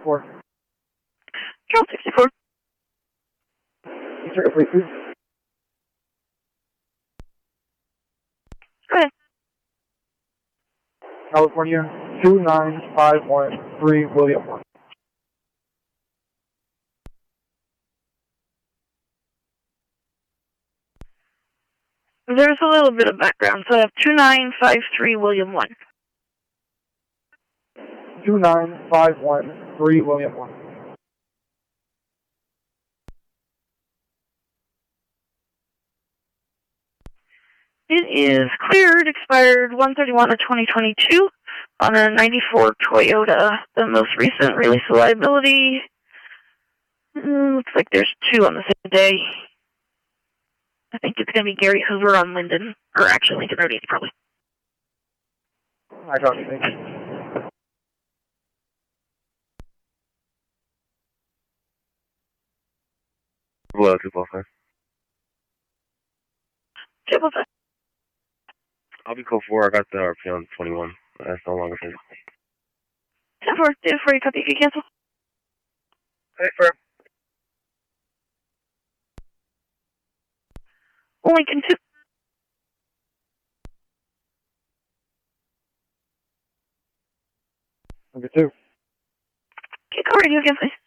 64. Charles 64. Eastern Fleet, please. Go ahead. California 29513 William 1. There's a little bit of background, so I have 2953 William 1. 29513 William 1. It is cleared, expired 1/31 of 2022 on a 94 Toyota, the most recent release of liability. Looks like there's two on the same day. I think it's going to be Gary Hoover on Linden, or actually Lincoln Road 80 probably. I got you, thank you. Well, 245. 245. I'll be code 4. I got the RP on 21. That's no longer physical. 10-4, did for you, copy, you can cancel. Hey, firm. Lincoln 2. Number 2. Okay, call radio again, please.